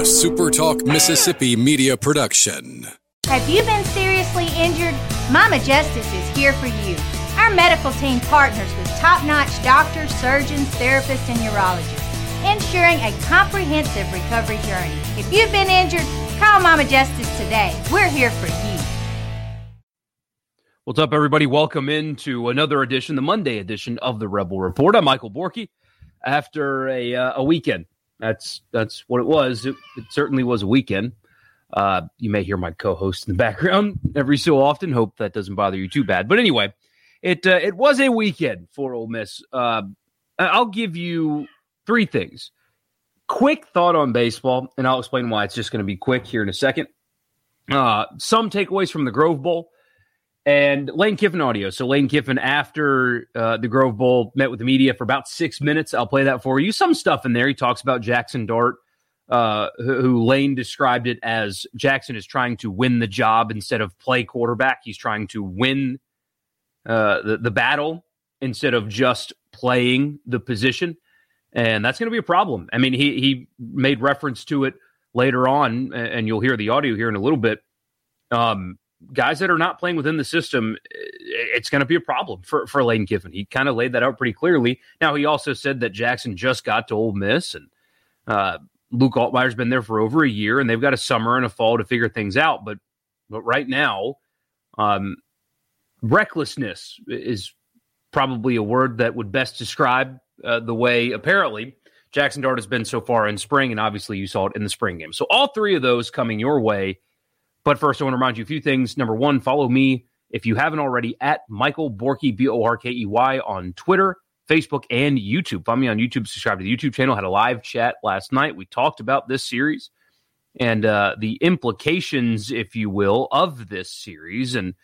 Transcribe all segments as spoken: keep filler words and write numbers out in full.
a SuperTalk Mississippi media production. Have you been seriously injured? Mama Justice is here for you. Our medical team partners with top-notch doctors, surgeons, therapists, and urologists, ensuring a comprehensive recovery journey. If you've been injured, call Mama Justice today. We're here for you. What's up, everybody? Welcome into another edition, the Monday edition of the Rebel Report. I'm Michael Borky. After a uh, a weekend, that's that's what it was. It, it certainly was a weekend. Uh, you may hear my co-host in the background every so often. Hope that doesn't bother you too bad. But anyway, it uh, it was a weekend for Ole Miss. Uh, I'll give you three things. Quick thought on baseball, and I'll explain why it's just going to be quick here in a second. Uh, some takeaways from the Grove Bowl. And Lane Kiffin audio. So Lane Kiffin, after uh, the Grove Bowl, met with the media for about six minutes. I'll play that for you. Some stuff in there. He talks about Jackson Dart, uh, who, who Lane described it as Jackson is trying to win the job instead of play quarterback. He's trying to win uh, the, the battle instead of just playing the position. And that's going to be a problem. I mean, he, he made reference to it later on, and you'll hear the audio here in a little bit. Um, Guys that are not playing within the system, it's going to be a problem for, for Lane Kiffin. He kind of laid that out pretty clearly. Now, he also said that Jackson just got to Ole Miss, and uh, Luke Altmaier's been there for over a year, and they've got a summer and a fall to figure things out. But but right now, um, recklessness is probably a word that would best describe uh, the way, apparently, Jackson Dart has been so far in spring, and obviously you saw it in the spring game. So all three of those coming your way. But first, I want to remind you a few things. Number one, follow me, if you haven't already, at Michael Borky, B O R K E Y, on Twitter, Facebook, and YouTube. Follow me on YouTube. Subscribe to the YouTube channel. Had a live chat last night. We talked about this series and uh, the implications, if you will, of this series and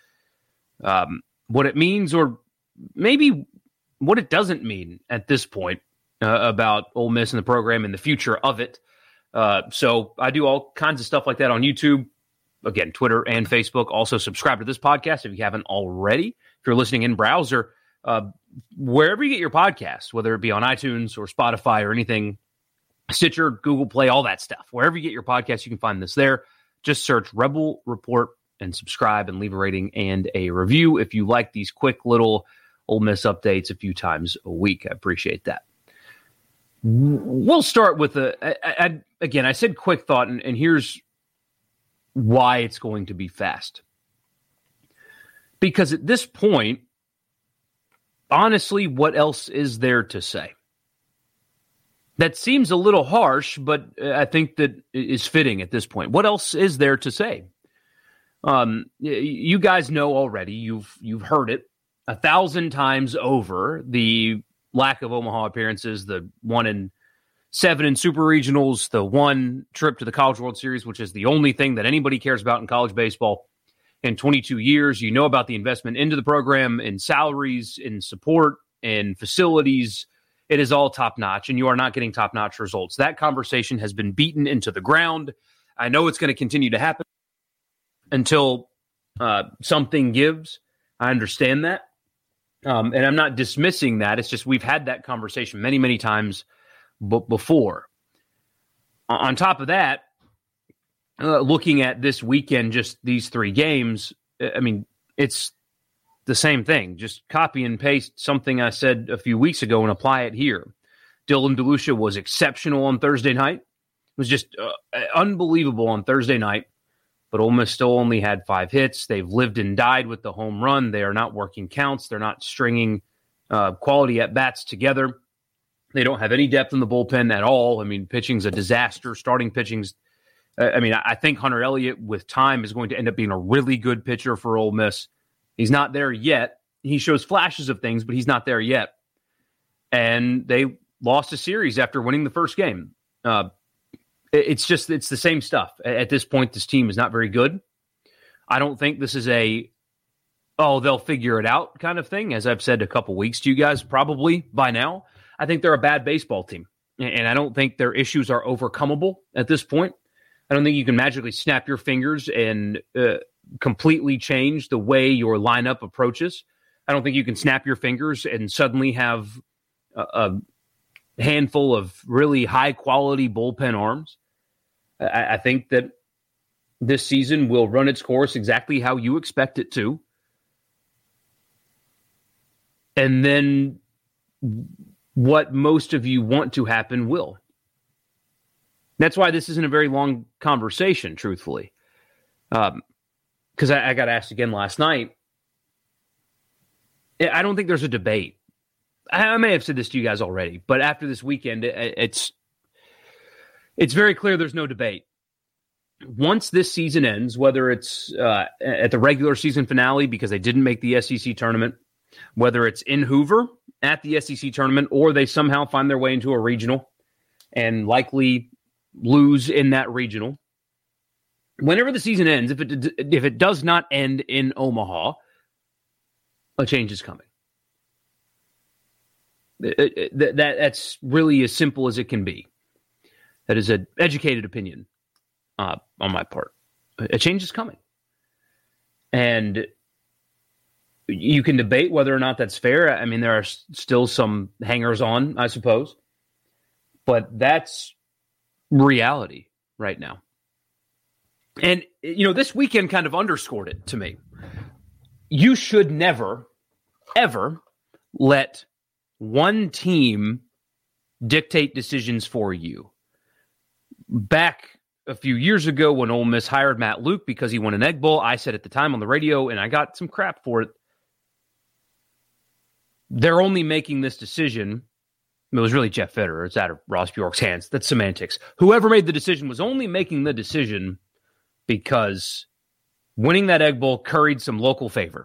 um, what it means, or maybe what it doesn't mean at this point uh, about Ole Miss and the program and the future of it. Uh, so I do all kinds of stuff like that on YouTube. Again, Twitter and Facebook. Also, subscribe to this podcast if you haven't already. If you're listening in browser, uh, wherever you get your podcasts, whether it be on iTunes or Spotify or anything, Stitcher, Google Play, all that stuff. Wherever you get your podcasts, you can find this there. Just search Rebel Report and subscribe and leave a rating and a review if you like these quick little Ole Miss updates a few times a week. I appreciate that. We'll start with a, I, I, again, I said quick thought, and, and here's why it's going to be fast. Because at this point, honestly, what else is there to say? That seems a little harsh, but I think that is fitting at this point. What else is there to say? Um, you guys know already, you've you've heard it a thousand times over, the lack of Omaha appearances, the one in Seven in super regionals, the one trip to the College World Series, which is the only thing that anybody cares about in college baseball in twenty-two years. You know about the investment into the program, in salaries, in support, in facilities. It is all top-notch, and you are not getting top-notch results. That conversation has been beaten into the ground. I know it's going to continue to happen until uh, something gives. I understand that, um, and I'm not dismissing that. It's just we've had that conversation many, many times But before. On top of that, uh, looking at this weekend, just these three games, I mean, it's the same thing. Just copy and paste something I said a few weeks ago and apply it here. Dylan DeLucia was exceptional on Thursday night. It was just uh, unbelievable on Thursday night. But Ole Miss still only had five hits. They've lived and died with the home run. They are not working counts. They're not stringing uh, quality at-bats together. They don't have any depth in the bullpen at all. I mean, pitching's a disaster. Starting pitching's, uh, I mean, I think Hunter Elliott with time is going to end up being a really good pitcher for Ole Miss. He's not there yet. He shows flashes of things, but he's not there yet. And they lost a series after winning the first game. Uh, it's just, it's the same stuff. At this point, this team is not very good. I don't think this is a, oh, they'll figure it out kind of thing. As I've said a couple weeks to you guys, probably by now. I think they're a bad baseball team, and I don't think their issues are overcomable at this point. I don't think you can magically snap your fingers and uh, completely change the way your lineup approaches. I don't think you can snap your fingers and suddenly have a, a handful of really high-quality bullpen arms. I, I think that this season will run its course exactly how you expect it to. And then what most of you want to happen will. That's why this isn't a very long conversation, truthfully. Um, because I, I got asked again last night. I don't think there's a debate. I, I may have said this to you guys already, but after this weekend, it, it's it's very clear there's no debate. Once this season ends, whether it's uh, at the regular season finale because they didn't make the S E C tournament, whether it's in Hoover at the S E C tournament, or they somehow find their way into a regional and likely lose in that regional, whenever the season ends, if it if it does not end in Omaha, a change is coming. It, it, that, that's really as simple as it can be. That is an educated opinion uh, on my part. A change is coming. And you can debate whether or not that's fair. I mean, there are still some hangers on, I suppose. But that's reality right now. And, you know, this weekend kind of underscored it to me. You should never, ever let one team dictate decisions for you. Back a few years ago when Ole Miss hired Matt Luke because he won an Egg Bowl, I said at the time on the radio, and I got some crap for it, they're only making this decision. It was really Jeff Federer. It's out of Ross Bjork's hands. That's semantics. Whoever made the decision was only making the decision because winning that Egg Bowl curried some local favor.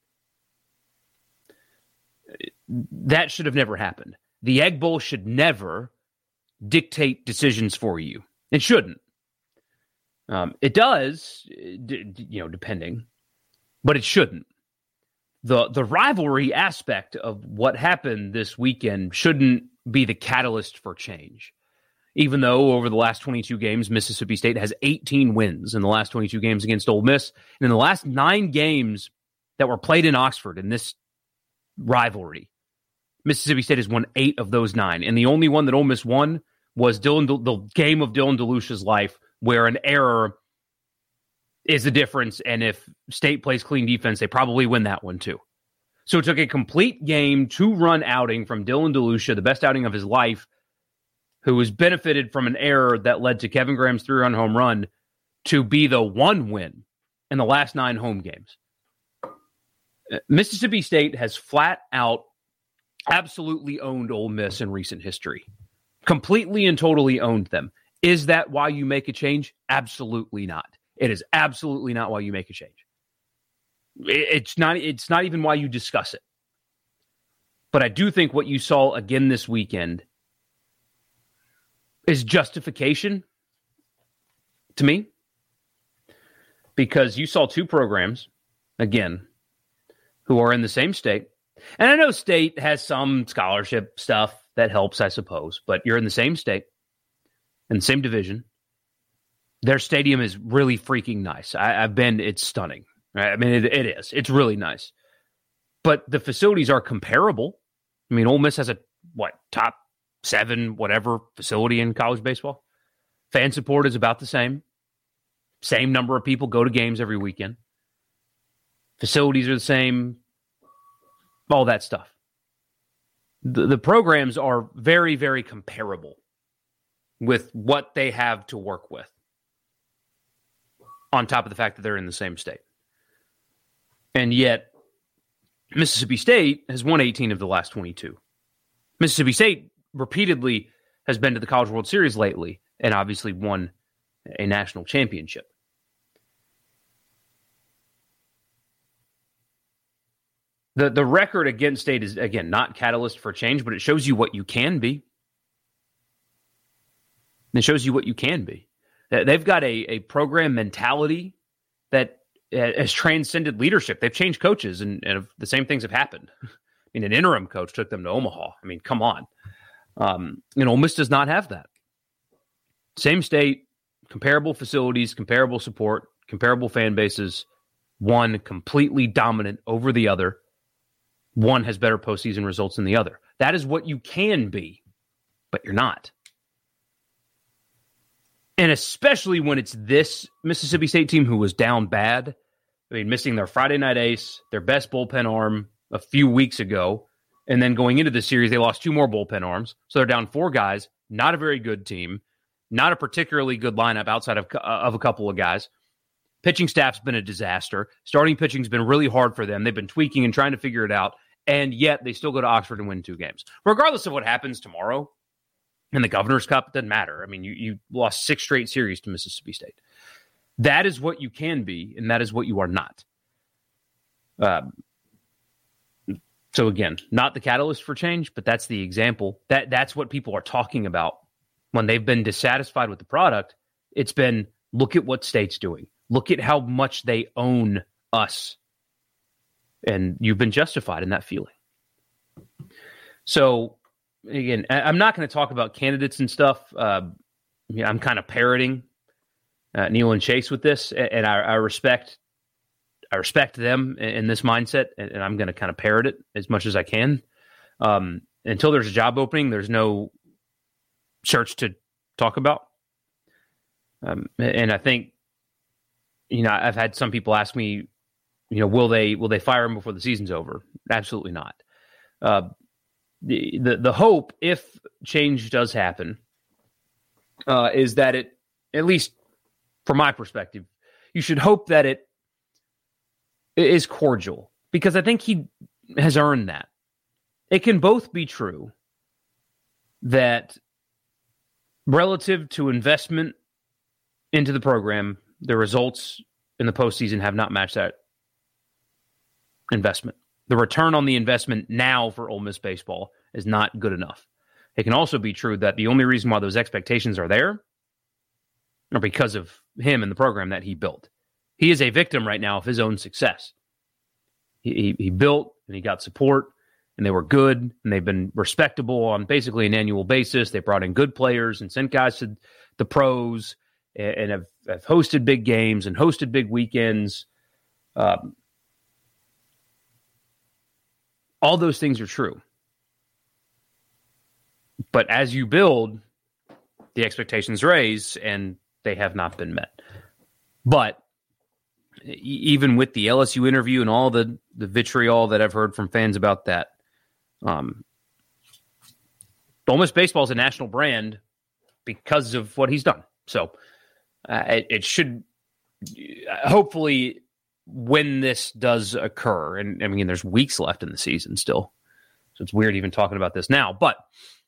That should have never happened. The Egg Bowl should never dictate decisions for you. It shouldn't. Um, it does, d- you know, depending, but it shouldn't. The the rivalry aspect of what happened this weekend shouldn't be the catalyst for change. Even though over the last twenty-two games, Mississippi State has eighteen wins in the last twenty-two games against Ole Miss. And in the last nine games that were played in Oxford in this rivalry, Mississippi State has won eight of those nine. And the only one that Ole Miss won was Dylan, the game of Dylan DeLucia's life, where an error is the difference. And if State plays clean defense, they probably win that one too. So it took a complete game, two-run outing from Dylan DeLucia, the best outing of his life, who was benefited from an error that led to Kevin Graham's three-run home run, to be the one win in the last nine home games. Mississippi State has flat out absolutely owned Ole Miss in recent history. Completely and totally owned them. Is that why you make a change? Absolutely not. It is absolutely not why you make a change. It's not, it's not even why you discuss it. But I do think what you saw again this weekend is justification to me. Because you saw two programs, again, who are in the same state. And I know State has some scholarship stuff that helps, I suppose, but you're in the same state, in the same division. Their stadium is really freaking nice. I, I've been, it's stunning. Right? I mean, it, it is. It's really nice. But the facilities are comparable. I mean, Ole Miss has a, what, top seven, whatever, facility in college baseball. Fan support is about the same. Same number of people go to games every weekend. Facilities are the same. All that stuff. The, the programs are very, very comparable with what they have to work with. On top of the fact that they're in the same state. And yet, Mississippi State has won eighteen of the last twenty-two. Mississippi State repeatedly has been to the College World Series lately and obviously won a national championship. The, the record against State is, again, not catalyst for change, but it shows you what you can be. It shows you what you can be. They've got a, a program mentality that has transcended leadership. They've changed coaches, and, and the same things have happened. I mean, an interim coach took them to Omaha. I mean, come on. Um, and Ole Miss does not have that. Same state, comparable facilities, comparable support, comparable fan bases. One completely dominant over the other. One has better postseason results than the other. That is what you can be, but you're not. And especially when it's this Mississippi State team who was down bad. I mean, missing their Friday night ace, their best bullpen arm a few weeks ago. And then going into the series, they lost two more bullpen arms. So they're down four guys. Not a very good team. Not a particularly good lineup outside of, uh, of a couple of guys. Pitching staff's been a disaster. Starting pitching's been really hard for them. They've been tweaking and trying to figure it out. And yet they still go to Oxford and win two games. Regardless of what happens tomorrow in the Governor's Cup, it doesn't matter. I mean, you, you lost six straight series to Mississippi State. That is what you can be, and that is what you are not. Um, so again, not the catalyst for change, but that's the example. That that's what people are talking about when they've been dissatisfied with the product. It's been, look at what State's doing. Look at how much they own us. And you've been justified in that feeling. So again, I'm not going to talk about candidates and stuff. Uh, yeah, I'm kind of parroting uh, Neil and Chase with this, and I, I respect, I respect them in, in this mindset, and, and I'm going to kind of parrot it as much as I can. Um, until there's a job opening, there's no search to talk about. Um, and I think, you know, I've had some people ask me, you know, will they will they fire him before the season's over? Absolutely not. Uh, the, the the hope, if change does happen, uh, is that it, at least from my perspective, you should hope that it is cordial, because I think he has earned that. It can both be true that relative to investment into the program, the results in the postseason have not matched that investment. The return on the investment now for Ole Miss baseball is not good enough. It can also be true that the only reason why those expectations are there are because of him and the program that he built. He is a victim right now of his own success. He, he, he built and he got support, and they were good, and they've been respectable on basically an annual basis. They brought in good players and sent guys to the pros, and, and have, have hosted big games and hosted big weekends. Um, all those things are true. But as you build, the expectations raise, and they have not been met. But even with the L S U interview and all the, the vitriol that I've heard from fans about that, um, Ole Miss baseball is a national brand because of what he's done. So uh, it, it should uh, hopefully, when this does occur, and I mean, there's weeks left in the season still, so it's weird even talking about this now, but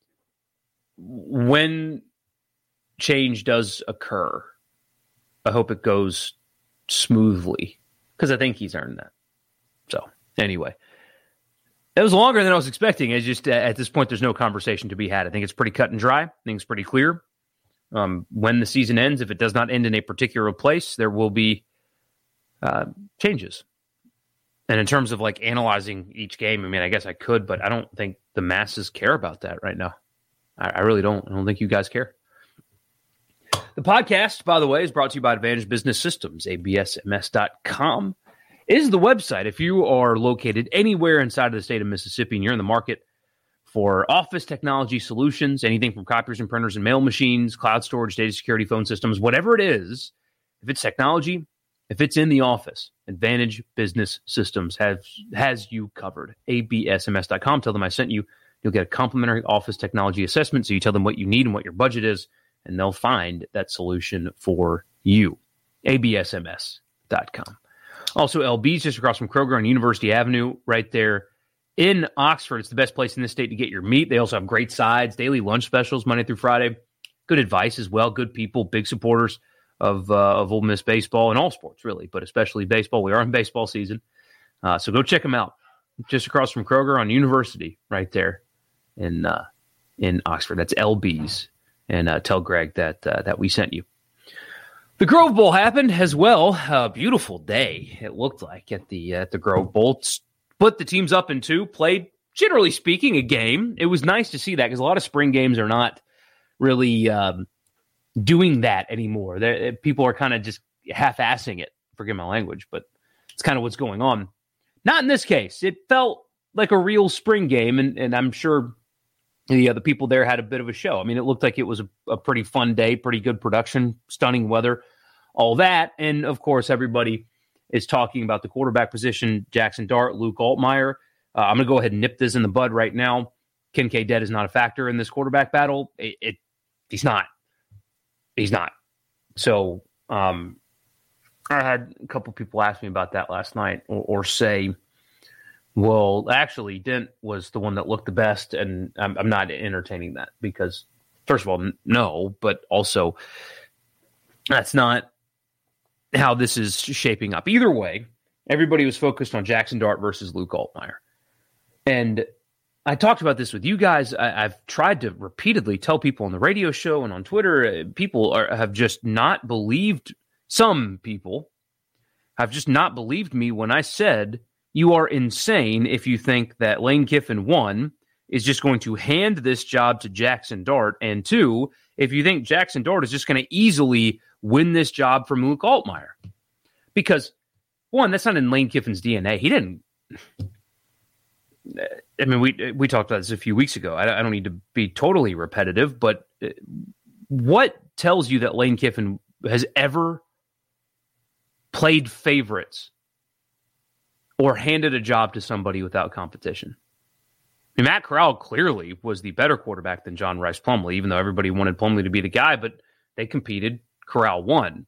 when change does occur, I hope it goes smoothly, because I think he's earned that. So anyway, it was longer than I was expecting. It's just uh, at this point, there's no conversation to be had. I think it's pretty cut and dry. I think it's pretty clear. Um, when the season ends, if it does not end in a particular place, there will be uh, changes. And in terms of like analyzing each game, I mean, I guess I could, but I don't think the masses care about that right now. I, I really don't. I don't think you guys care. The podcast, by the way, is brought to you by Advantage Business Systems. A B S M S dot com is the website. If you are located anywhere inside of the state of Mississippi and you're in the market for office technology solutions, anything from copiers and printers and mail machines, cloud storage, data security, phone systems, whatever it is, if it's technology, if it's in the office, Advantage Business Systems has, has you covered. A B S M S dot com. Tell them I sent you. You'll get a complimentary office technology assessment, so you tell them what you need and what your budget is, and they'll find that solution for you. A B S M S dot com. Also, L B's just across from Kroger on University Avenue, right there in Oxford. It's the best place in this state to get your meat. They also have great sides, daily lunch specials, Monday through Friday. Good advice as well. Good people, big supporters of uh, of Ole Miss baseball and all sports, really, but especially baseball. We are in baseball season, uh, so go check them out. Just across from Kroger on University, right there in uh, in Oxford. That's L B's. And uh, tell Greg that uh, that we sent you. The Grove Bowl happened as well. A beautiful day, it looked like, at the at the Grove Bowl. Split the teams up in two. Played, generally speaking, a game. It was nice to see that, because a lot of spring games are not really um, doing that anymore. They're, people are kind of just half-assing it. Forgive my language, but it's kind of what's going on. Not in this case. It felt like a real spring game, and, and I'm sure the other people there had a bit of a show. I mean, it looked like it was a, a pretty fun day, pretty good production, stunning weather, all that. And, of course, everybody is talking about the quarterback position, Jackson Dart, Luke Altmyer. Uh, I'm going to go ahead and nip this in the bud right now. Ken Cadet is not a factor in this quarterback battle. It, it He's not. He's not. So um, I had a couple people ask me about that last night or, or say, well, actually, Dent was the one that looked the best, and I'm, I'm not entertaining that because, first of all, n- no, but also that's not how this is shaping up. Either way, everybody was focused on Jackson Dart versus Luke Altmyer. And I talked about this with you guys. I, I've tried to repeatedly tell people on the radio show and on Twitter, uh, people are, have just not believed, some people have just not believed me when I said, you are insane if you think that Lane Kiffin, one, is just going to hand this job to Jackson Dart, and two, if you think Jackson Dart is just going to easily win this job from Luke Altmyer. Because, one, that's not in Lane Kiffin's D N A. He didn't... I mean, we we talked about this a few weeks ago. I, I don't need to be totally repetitive, but what tells you that Lane Kiffin has ever played favorites or handed a job to somebody without competition? I mean, Matt Corral clearly was the better quarterback than John Rice Plumlee, even though everybody wanted Plumlee to be the guy, but they competed. Corral won.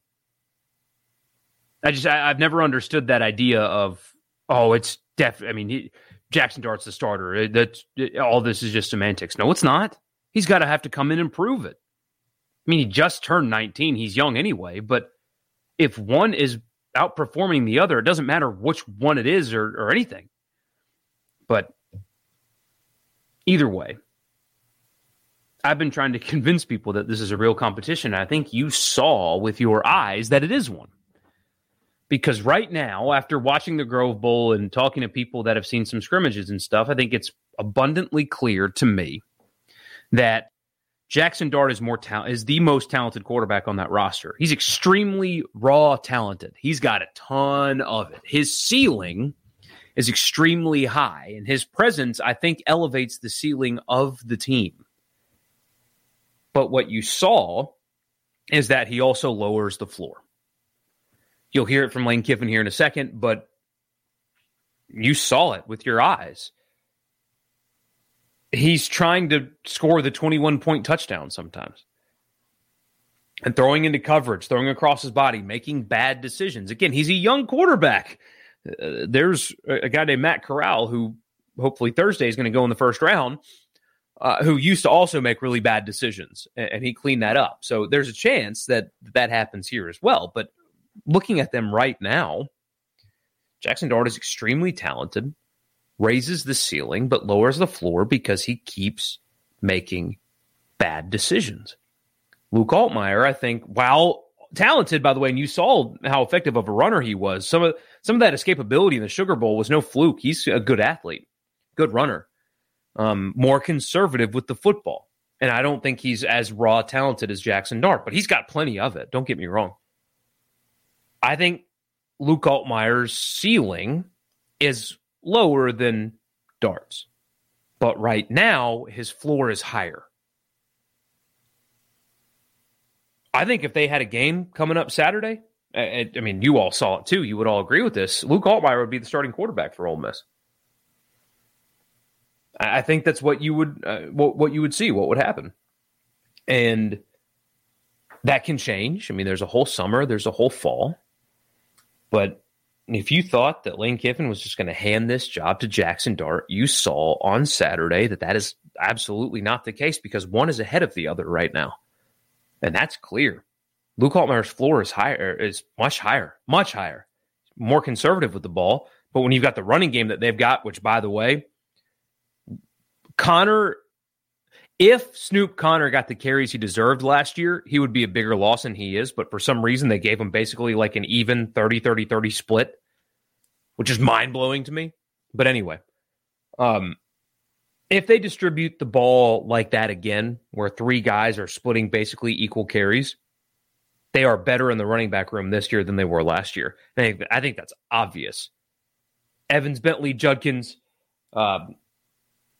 I just, I, I've never understood that idea of, oh, it's def. I mean, he, Jackson Dart's the starter. That's all. This is just semantics. No, it's not. He's got to have to come in and prove it. I mean, he just turned nineteen. He's young anyway, but if one is outperforming the other, it doesn't matter which one it is or, or anything. But either way, I've been trying to convince people that this is a real competition. I think you saw with your eyes that it is one. Because right now, after watching the Grove Bowl and talking to people that have seen some scrimmages and stuff, I think it's abundantly clear to me that Jackson Dart is more ta- is the most talented quarterback on that roster. He's extremely raw talented. He's got a ton of it. His ceiling is extremely high, and his presence, I think, elevates the ceiling of the team. But what you saw is that he also lowers the floor. You'll hear it from Lane Kiffin here in a second, but you saw it with your eyes. He's trying to score the twenty-one point touchdown sometimes. And throwing into coverage, throwing across his body, making bad decisions. Again, he's a young quarterback. Uh, there's a guy named Matt Corral who hopefully Thursday is going to go in the first round, uh, who used to also make really bad decisions, and, and he cleaned that up. So there's a chance that that happens here as well. But looking at them right now, Jackson Dart is extremely talented, raises the ceiling, but lowers the floor because he keeps making bad decisions. Luke Altmyer, I think, while talented, by the way, and you saw how effective of a runner he was, some of some of that escapability in the Sugar Bowl was no fluke. He's a good athlete, good runner, um, more conservative with the football. And I don't think he's as raw talented as Jackson Dart, but he's got plenty of it. Don't get me wrong. I think Luke Altmyer's ceiling is lower than Dart's. But right now, his floor is higher. I think if they had a game coming up Saturday, I, I mean, you all saw it too. You would all agree with this. Luke Altmyer would be the starting quarterback for Ole Miss. I think that's what you would uh, what, what you would see, what would happen. And that can change. I mean, there's a whole summer, there's a whole fall. But if you thought that Lane Kiffin was just going to hand this job to Jackson Dart, you saw on Saturday that that is absolutely not the case because one is ahead of the other right now. And that's clear. Luke Altmyer's floor is higher, is much higher, much higher, more conservative with the ball. But when you've got the running game that they've got, which, by the way, Connor, if Snoop Connor got the carries he deserved last year, he would be a bigger loss than he is. But for some reason, they gave him basically like an even thirty thirty thirty split, which is mind-blowing to me. But anyway, um, if they distribute the ball like that again, where three guys are splitting basically equal carries, they are better in the running back room this year than they were last year. I think, I think that's obvious. Evans, Bentley, Judkins, uh,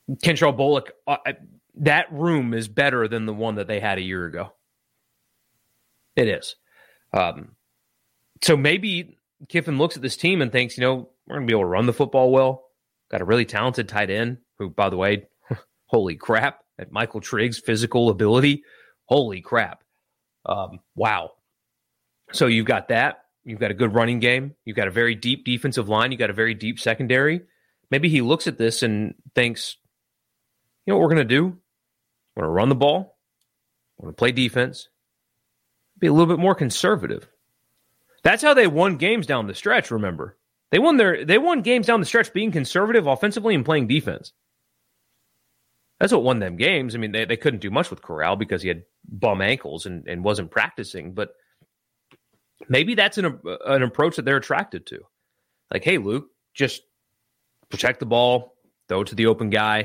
Kentrell Bullock, uh, that room is better than the one that they had a year ago. It is. Um, so maybe Kiffin looks at this team and thinks, you know, we're going to be able to run the football well. Got a really talented tight end who, by the way, holy crap, at Michael Trigg's physical ability, holy crap. Um, wow. So you've got that. You've got a good running game. You've got a very deep defensive line. You've got a very deep secondary. Maybe he looks at this and thinks, you know what we're going to do? We're going to run the ball. We're going to play defense. Be a little bit more conservative. That's how they won games down the stretch, remember. They won their they won games down the stretch being conservative offensively and playing defense. That's what won them games. I mean, they, they couldn't do much with Corral because he had bum ankles and, and wasn't practicing, but maybe that's an, an approach that they're attracted to. Like, hey, Luke, just protect the ball, throw it to the open guy.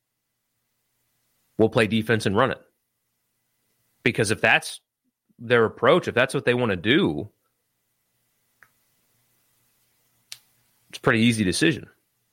We'll play defense and run it. Because if that's their approach, if that's what they want to do, it's a pretty easy decision.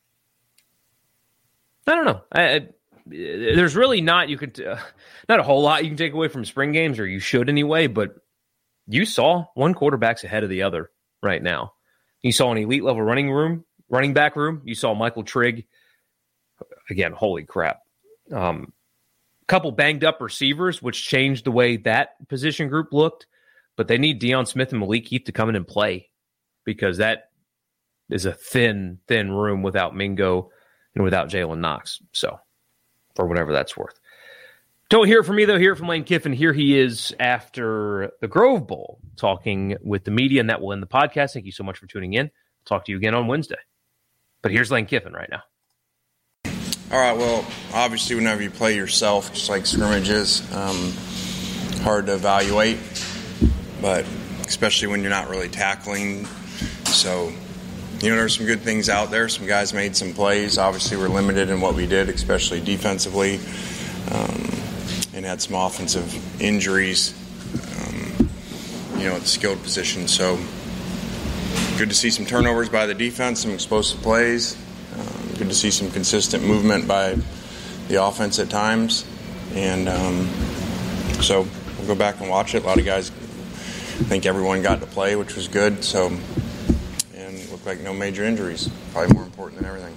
I don't know. I, I, there's really not you could uh, not a whole lot you can take away from spring games, or you should anyway. But you saw one quarterback's ahead of the other right now. You saw an elite level running room, running back room. You saw Michael Trigg. Again, holy crap. Um, couple banged up receivers, which changed the way that position group looked. But they need Deion Smith and Malik Heath to come in and play, because that is a thin, thin room without Mingo and without Jalen Knox. So, for whatever that's worth. Don't hear it from me, though. Hear it from Lane Kiffin. Here he is after the Grove Bowl, talking with the media, and that will end the podcast. Thank you so much for tuning in. I'll talk to you again on Wednesday. But here's Lane Kiffin right now. All right, well, obviously whenever you play yourself, just like scrimmages, um, hard to evaluate, but especially when you're not really tackling. So, you know, there's some good things out there. Some guys made some plays. Obviously, we're limited in what we did, especially defensively, um, and had some offensive injuries, um, you know, at the skilled position. So, good to see some turnovers by the defense, some explosive plays. Um, good to see some consistent movement by the offense at times. And um, so we'll go back and watch it. A lot of guys, I think everyone got to play, which was good. So, and it looked like no major injuries. Probably more important than everything.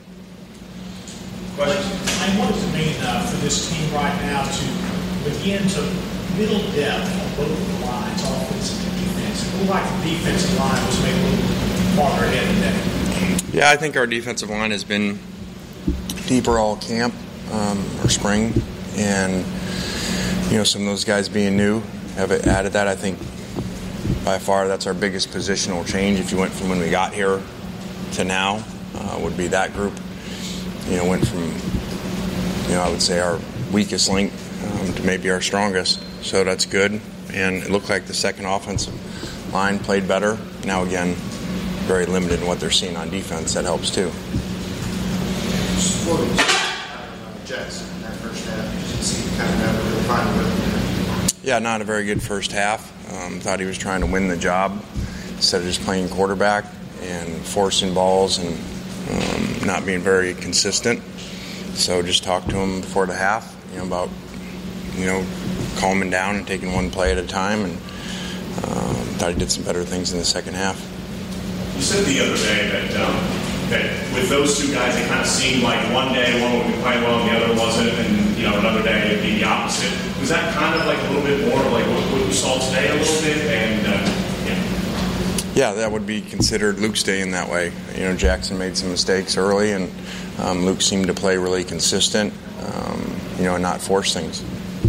Question. And what does it mean uh, for this team right now to begin to middle depth on both of the lines, offensive and defensive? It looked like the defensive line was maybe a little farther ahead today. Yeah, I think our defensive line has been deeper all camp um, or spring, and you know, some of those guys being new have added that. I think by far that's our biggest positional change. If you went from when we got here to now, uh, would be that group. You know, went from you know I would say our weakest link um, to maybe our strongest. So that's good, and it looked like the second offensive line played better. Now again, very limited in what they're seeing on defense. That helps too. What was uh, Jets in that first half? You just seemed kind of never really find a rhythm. Yeah, not a very good first half. Um, thought he was trying to win the job instead of just playing quarterback and forcing balls and um, not being very consistent. So just talked to him before the half, you know, about you know calming down and taking one play at a time, and um, thought he did some better things in the second half. You said the other day that um, that with those two guys, it kind of seemed like one day one would be playing well and the other wasn't, and you know another day it'd be the opposite. Was that kind of like a little bit more like what, what we saw today a little bit? And uh, yeah. Yeah, that would be considered Luke's day in that way. You know, Jackson made some mistakes early, and um, Luke seemed to play really consistent. Um, you know, and not force things.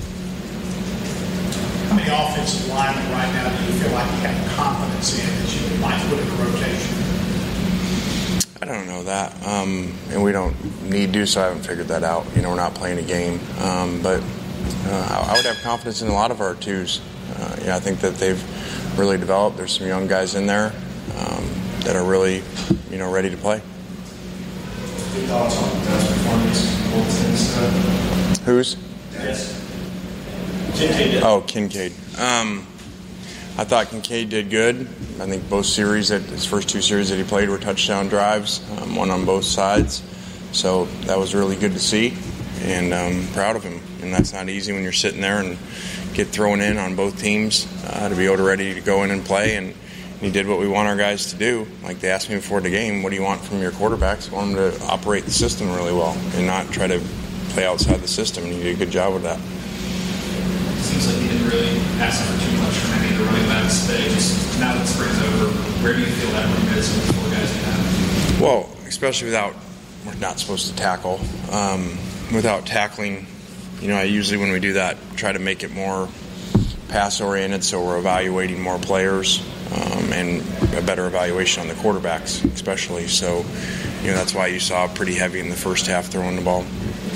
How many offensive linemen right now do you feel like you have confidence in that you might put in the rotation? I don't know that, um, and we don't need to, so I haven't figured that out. You know, we're not playing a game, um, but uh, I would have confidence in a lot of our twos. Uh, yeah, I think that they've really developed. There's some young guys in there um, that are really, you know, ready to play. Your thoughts on the performance? Who's? Yes. Kincaid. Oh, Kincaid. Um, I thought Kincaid did good. I think both series, that his first two series that he played were touchdown drives, um, one on both sides. So that was really good to see. and um, proud of him. And that's not easy when you're sitting there and get thrown in on both teams uh, to be able to ready to go in and play. And he did what we want our guys to do. Like they asked me before the game, what do you want from your quarterbacks? I want them to operate the system really well and not try to play outside the system. And he did a good job with that. Seems like he didn't really ask for too much from any of the running backs today. Just now that spring's over, where do you feel that room is with the four guys you have? Well, especially without, we're not supposed to tackle. Um, without tackling, you know, I usually when we do that try to make it more pass-oriented, so we're evaluating more players um, and a better evaluation on the quarterbacks especially. So, you know, that's why you saw pretty heavy in the first half throwing the ball.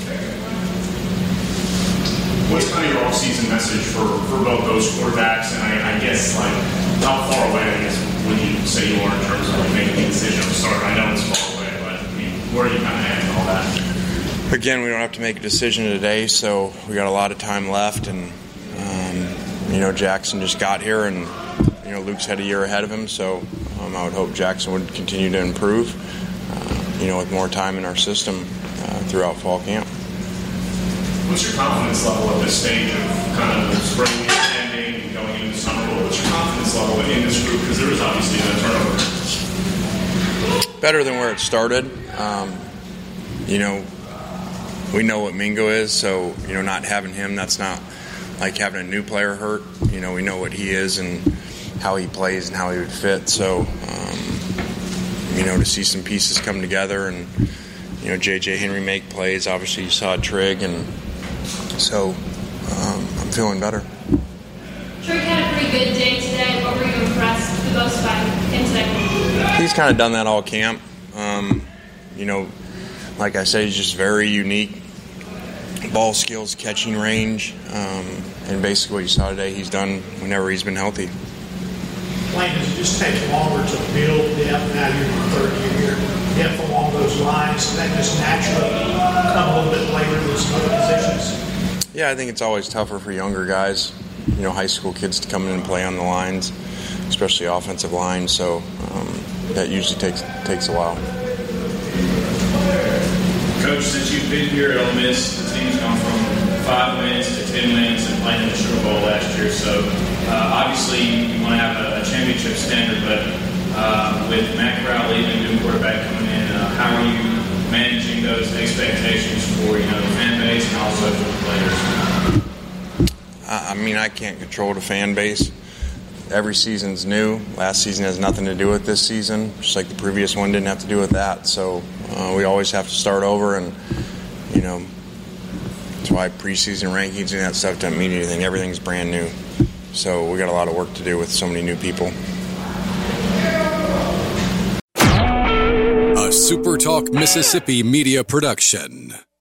What's kind of your off-season message for, for both those quarterbacks? And I, I guess, like, how far away, I guess, would you say you are in terms of like, making the decision of starter? I know it's far away, but, I mean, where are you kind of at and all that? Again, we don't have to make a decision today, so we got a lot of time left. And, um, you know, Jackson just got here, and, you know, Luke's had a year ahead of him, so um, I would hope Jackson would continue to improve, uh, you know, with more time in our system uh, throughout fall camp. What's your confidence level at this stage of kind of the spring ending and going into the summer? What's your confidence level in this group? Because there is obviously a turnover. Better than where it started. Um, you know, we know what Mingo is, so, you know, not having him, that's not like having a new player hurt. You know, we know what he is and how he plays and how he would fit. So, um, you know, to see some pieces come together and, you know, J J Henry make plays. Obviously, you saw Trig, and so um, I'm feeling better. Trig had a pretty good day today. What were you impressed the most by him today? He's kind of done that all camp. Um, you know, like I said, he's just very unique. Ball skills, catching range, um, and basically what you saw today, he's done whenever he's been healthy. Lane, does it just take longer to build depth now you're in your third year here? Depth along those lines, and that just naturally come a little bit later in those other positions? Yeah, I think it's always tougher for younger guys, you know, high school kids to come in and play on the lines, especially offensive line. So um, that usually takes takes a while. Coach, since you've been here at Ole Miss, the team's gone from five wins to ten wins and playing in the Sugar Bowl last year. So uh, obviously you want to have a, a championship standard, but uh, with Matt Corral leaving, new quarterback coming in, uh, how are you managing those expectations for you know the fan base and also for the players? I mean, I can't control the fan base. Every season's new. Last season has nothing to do with this season, just like the previous one didn't have to do with that. So uh, we always have to start over, and, you know, that's why preseason rankings and that stuff doesn't mean anything. Everything's brand new. So we got a lot of work to do with so many new people. A SuperTalk Mississippi media production.